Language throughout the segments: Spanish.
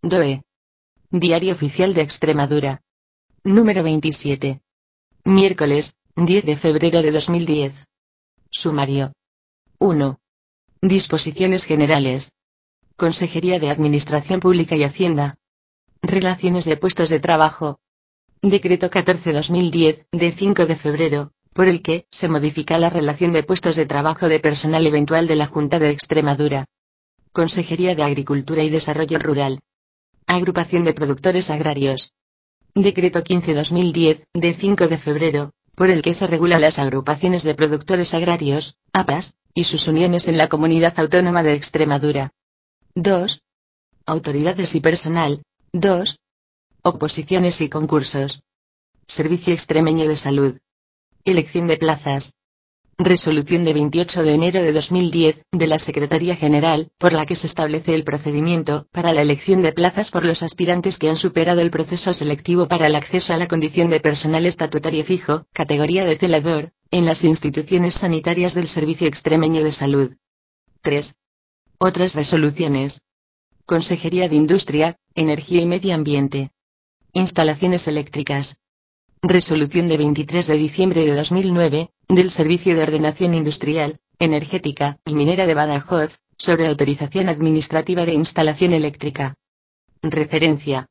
DOE. Diario Oficial de Extremadura. Número 27. Miércoles, 10 de febrero de 2010. Sumario. 1. Disposiciones generales. Consejería de Administración Pública y Hacienda. Relaciones de puestos de trabajo. Decreto 14/2010, de 5 de febrero, por el que se modifica la relación de puestos de trabajo de personal eventual de la Junta de Extremadura. Consejería de Agricultura y Desarrollo Rural. Agrupación de Productores Agrarios. Decreto 15/2010, de 5 de febrero, por el que se regula las agrupaciones de productores agrarios, APAs, y sus uniones en la Comunidad Autónoma de Extremadura. 2. Autoridades y personal. 2. Oposiciones y concursos. Servicio Extremeño de Salud. Elección de plazas. Resolución de 28 de enero de 2010, de la Secretaría General, por la que se establece el procedimiento para la elección de plazas por los aspirantes que han superado el proceso selectivo para el acceso a la condición de personal estatutario fijo, categoría de celador, en las instituciones sanitarias del Servicio Extremeño de Salud. 3. Otras resoluciones. Consejería de Industria, Energía y Medio Ambiente. Instalaciones eléctricas. Resolución de 23 de diciembre de 2009, del Servicio de Ordenación Industrial, Energética y Minera de Badajoz, sobre autorización administrativa de instalación eléctrica. Referencia.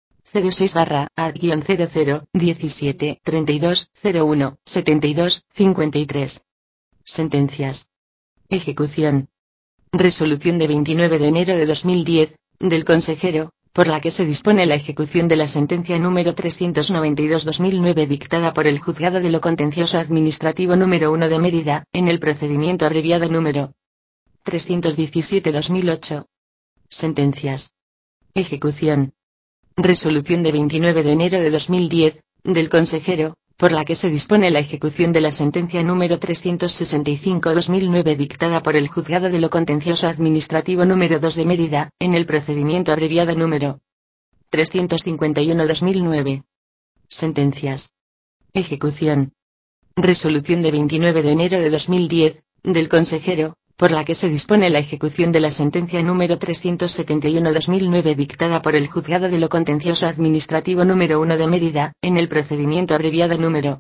06/A-00-17-32-01-72-53. Sentencias. Ejecución. Resolución de 29 de enero de 2010, del consejero, por la que se dispone la ejecución de la sentencia número 392/2009 dictada por el Juzgado de lo Contencioso Administrativo número 1 de Mérida, en el procedimiento abreviado número 317/2008. Sentencias. Ejecución. Resolución de 29 de enero de 2010, del consejero, por la que se dispone la ejecución de la sentencia número 365/2009 dictada por el Juzgado de lo Contencioso Administrativo número 2 de Mérida, en el procedimiento abreviado número 351/2009. Sentencias. Ejecución. Resolución de 29 de enero de 2010, del consejero, por la que se dispone la ejecución de la sentencia número 371/2009 dictada por el Juzgado de lo Contencioso Administrativo número 1 de Mérida, en el procedimiento abreviado número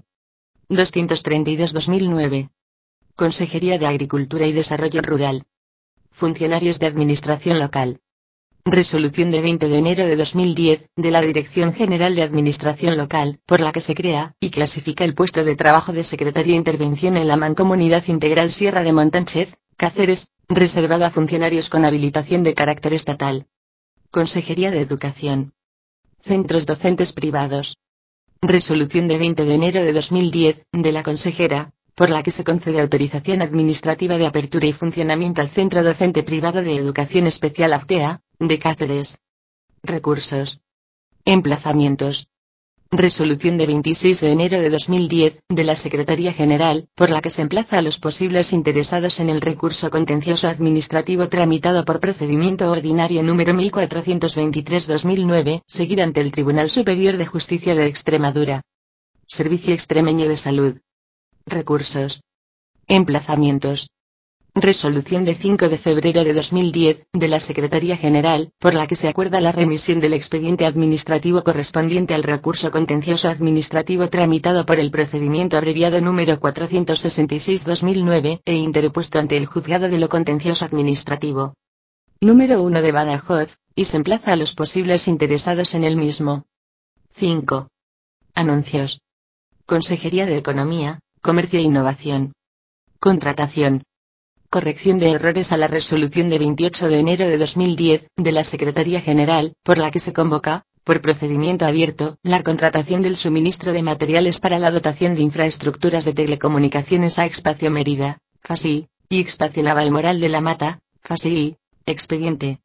232/2009. Consejería de Agricultura y Desarrollo Rural. Funcionarios de Administración Local. Resolución de 20 de enero de 2010, de la Dirección General de Administración Local, por la que se crea y clasifica el puesto de trabajo de Secretaria de Intervención en la Mancomunidad Integral Sierra de Montánchez, Cáceres, reservado a funcionarios con habilitación de carácter estatal. Consejería de Educación. Centros docentes privados. Resolución de 20 de enero de 2010, de la consejera, por la que se concede autorización administrativa de apertura y funcionamiento al Centro Docente Privado de Educación Especial AFTEA, de Cáceres. Recursos. Emplazamientos. Resolución de 26 de enero de 2010, de la Secretaría General, por la que se emplaza a los posibles interesados en el recurso contencioso administrativo tramitado por procedimiento ordinario número 1423/2009, seguir ante el Tribunal Superior de Justicia de Extremadura. Servicio Extremeño de Salud. Recursos. Emplazamientos. Resolución de 5 de febrero de 2010, de la Secretaría General, por la que se acuerda la remisión del expediente administrativo correspondiente al recurso contencioso administrativo tramitado por el procedimiento abreviado número 466/2009 e interpuesto ante el Juzgado de lo Contencioso Administrativo número 1 de Badajoz, y se emplaza a los posibles interesados en el mismo. 5. Anuncios. Consejería de Economía, Comercio e Innovación. Contratación. Corrección de errores a la resolución de 28 de enero de 2010, de la Secretaría General, por la que se convoca, por procedimiento abierto, la contratación del suministro de materiales para la dotación de infraestructuras de telecomunicaciones a Expacio Mérida, FASI, y Expacio Navalmoral de la Mata, FASI, expediente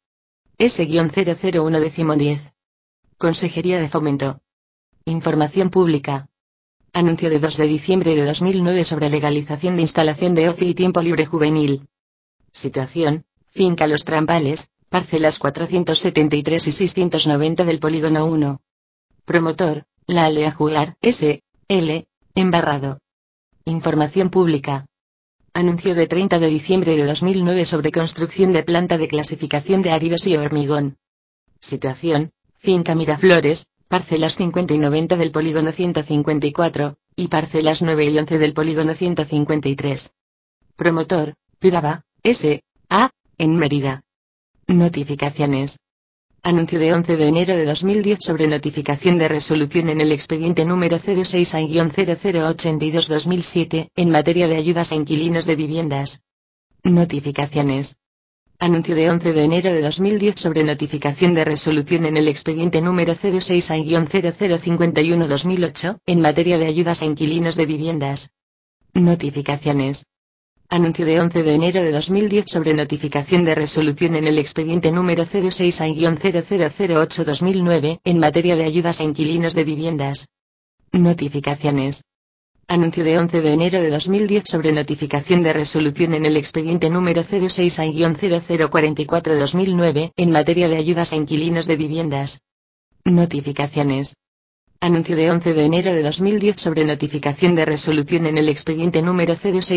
S-001-10. Consejería de Fomento. Información Pública. Anuncio de 2 de diciembre de 2009 sobre legalización de instalación de ocio y tiempo libre juvenil. Situación: Finca Los Trampales, parcelas 473 y 690 del Polígono 1. Promotor: La Alea Jugar, S.L., Embarrado. Información Pública. Anuncio de 30 de diciembre de 2009 sobre construcción de planta de clasificación de áridos y hormigón. Situación: finca Miraflores, parcelas 50 y 90 del polígono 154, y parcelas 9 y 11 del polígono 153. Promotor: Piraba, S.A., en Mérida. Notificaciones. Anuncio de 11 de enero de 2010 sobre notificación de resolución en el expediente número 06-0082-2007, en materia de ayudas a inquilinos de viviendas. Notificaciones. Anuncio de 11 de enero de 2010 sobre notificación de resolución en el expediente número 06-0051-2008, en materia de ayudas a inquilinos de viviendas. Notificaciones. Anuncio de 11 de enero de 2010 sobre notificación de resolución en el expediente número 06-0008-2009, en materia de ayudas a inquilinos de viviendas. Notificaciones. Anuncio de 11 de enero de 2010 sobre notificación de resolución en el expediente número 06-0044-2009, en materia de ayudas a inquilinos de viviendas. Notificaciones. Anuncio de 11 de enero de 2010 sobre notificación de resolución en el expediente número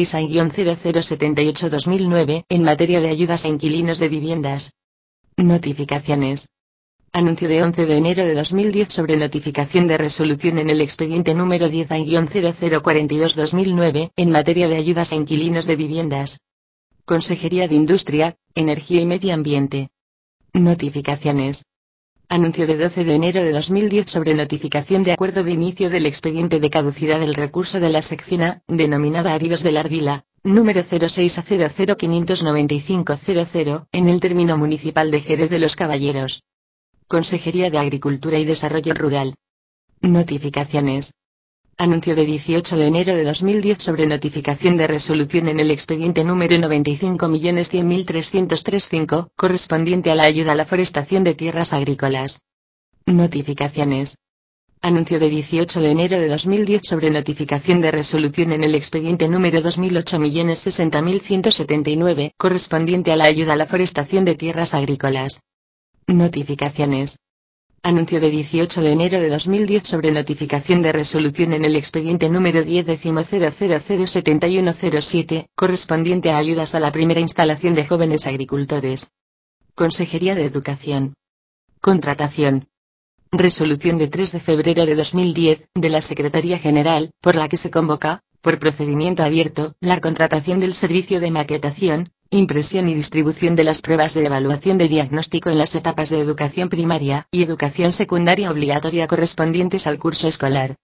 06-0078-2009, en materia de ayudas a inquilinos de viviendas. Notificaciones. Anuncio de 11 de enero de 2010 sobre notificación de resolución en el expediente número 10-0042-2009, en materia de ayudas a inquilinos de viviendas. Consejería de Industria, Energía y Medio Ambiente. Notificaciones. Anuncio de 12 de enero de 2010 sobre notificación de acuerdo de inicio del expediente de caducidad del recurso de la sección A, denominada Arios del Ardila, número 06-00-595-00, en el término municipal de Jerez de los Caballeros. Consejería de Agricultura y Desarrollo Rural. Notificaciones. Anuncio de 18 de enero de 2010 sobre notificación de resolución en el expediente número 95.100.303.5, correspondiente a la ayuda a la forestación de tierras agrícolas. Notificaciones. Anuncio de 18 de enero de 2010 sobre notificación de resolución en el expediente número 2008.060.179, correspondiente a la ayuda a la forestación de tierras agrícolas. Notificaciones. Anuncio de 18 de enero de 2010 sobre notificación de resolución en el expediente número 10.0007107, correspondiente a ayudas a la primera instalación de jóvenes agricultores. Consejería de Educación. Contratación. Resolución de 3 de febrero de 2010, de la Secretaría General, por la que se convoca, por procedimiento abierto, la contratación del servicio de maquetación, impresión y distribución de las pruebas de evaluación de diagnóstico en las etapas de educación primaria y educación secundaria obligatoria correspondientes al curso escolar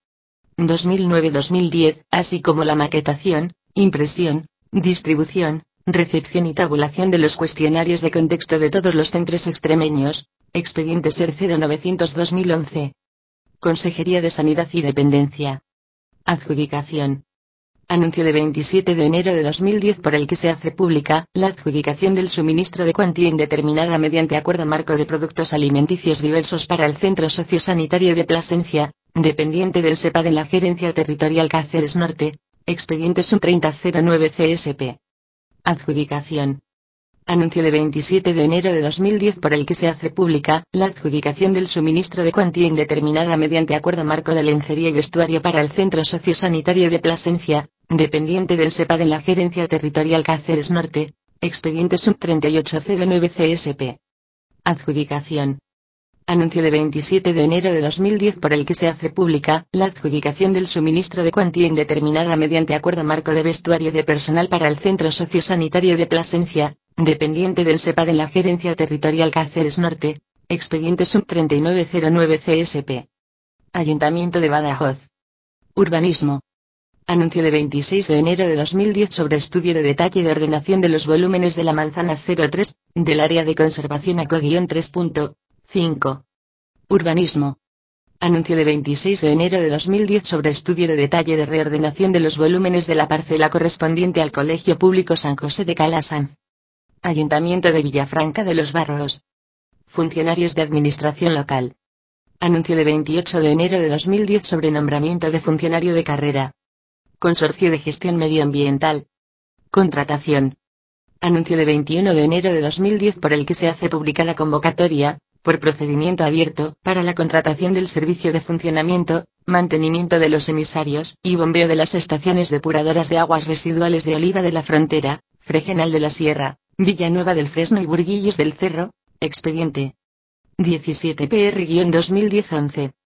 2009-2010, así como la maquetación, impresión, distribución, recepción y tabulación de los cuestionarios de contexto de todos los centros extremeños, expediente SER 0900-2011. Consejería de Sanidad y Dependencia. Adjudicación. Anuncio de 27 de enero de 2010 por el que se hace pública la adjudicación del suministro de cuantía indeterminada mediante acuerdo marco de productos alimenticios diversos para el Centro Sociosanitario de Plasencia, dependiente del SEPA de la Gerencia Territorial Cáceres Norte, expediente sub 3009 CSP. Adjudicación. Anuncio de 27 de enero de 2010 por el que se hace pública la adjudicación del suministro de cuantía indeterminada mediante acuerdo marco de lencería y vestuario para el Centro Sociosanitario de Plasencia, dependiente del SEPA de la Gerencia Territorial Cáceres Norte, expediente sub 3809 CSP. Adjudicación. Anuncio de 27 de enero de 2010 por el que se hace pública la adjudicación del suministro de cuantía indeterminada mediante acuerdo marco de vestuario de personal para el Centro Sociosanitario de Plasencia, dependiente del SEPA de la Gerencia Territorial Cáceres Norte, expediente sub 3909 CSP. Ayuntamiento de Badajoz. Urbanismo. Anuncio de 26 de enero de 2010 sobre estudio de detalle de ordenación de los volúmenes de la manzana 03, del área de conservación ACO-3.5. Urbanismo. Anuncio de 26 de enero de 2010 sobre estudio de detalle de reordenación de los volúmenes de la parcela correspondiente al Colegio Público San José de Calasanz. Ayuntamiento de Villafranca de los Barros. Funcionarios de Administración Local. Anuncio de 28 de enero de 2010 sobre nombramiento de funcionario de carrera. Consorcio de Gestión Medioambiental. Contratación. Anuncio de 21 de enero de 2010 por el que se hace pública la convocatoria, por procedimiento abierto, para la contratación del servicio de funcionamiento, mantenimiento de los emisarios y bombeo de las estaciones depuradoras de aguas residuales de Oliva de la Frontera, Fregenal de la Sierra, Villanueva del Fresno y Burguillos del Cerro, expediente 17 PR-2010-11.